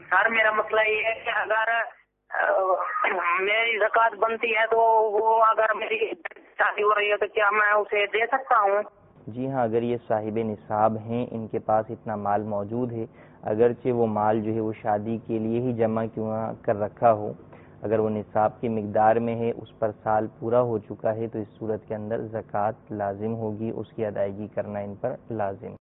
Sir मेरा मसला ये है कि अगर मेरी ज़कात बनती है तो वो अगर मेरी शादी हो रही है तो क्या मैं उसे दे सकता हूँ? जी हाँ, अगर ये साहिब निसाब हैं, इनके पास इतना माल मौजूद है, अगरचे वो माल जो है वो शादी के लिए ही जमा क्यों ना कर रखा हो, अगर वो निसाब की मिकदार में है, उस पर साल पूरा हो चुका है, तो इस सूरत के अंदर ज़कात लाजिम होगी, उसकी अदायगी करना इन पर लाजिम।